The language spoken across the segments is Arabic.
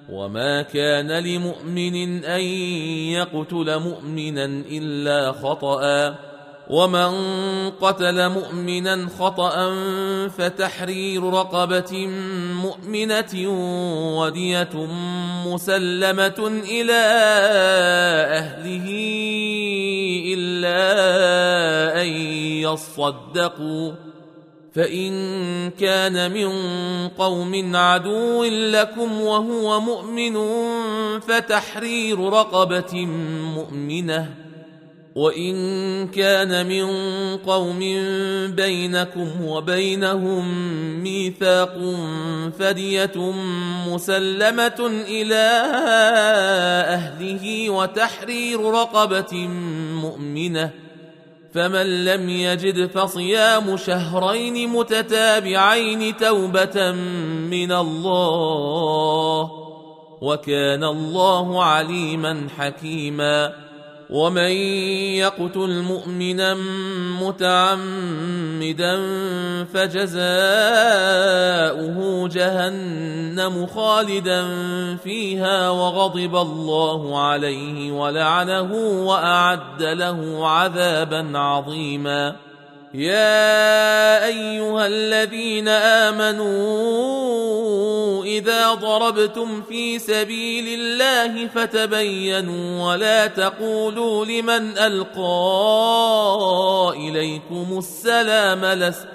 وما كان لمؤمن أن يقتل مؤمنا إلا خطأ، ومن قتل مؤمنا خطأ فتحرير رقبة مؤمنة ودية مسلمة إلى أهله إلا أن يصدقوا، فإن كان من قوم عدو لكم وهو مؤمن فتحرير رقبة مؤمنة، وإن كان من قوم بينكم وبينهم ميثاق فدية مسلمة إلى أهله وتحرير رقبة مؤمنة، فمن لم يجد فصيام شهرين متتابعين توبة من الله، وكان الله عليما حكيما. ومن يقتل مؤمنا متعمدا فجزاؤه جهنم خالدا فيها وغضب الله عليه ولعنه وأعد له عذابا عظيما. يا أيها الذين آمنوا إذا ضربتم في سبيل الله فتبينوا ولا تقولوا لمن ألقى إليكم السلام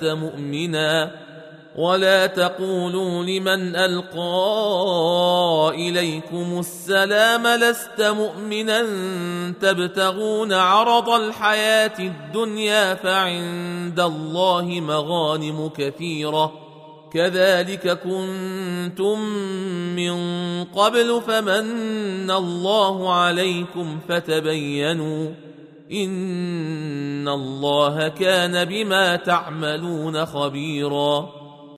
لست مؤمنا تبتغون عرض الحياة الدنيا فعند الله مغانم كثيرة كذلك كنتم من قبل فمن الله عليكم فتبينوا إن الله كان بما تعملون خبيرا.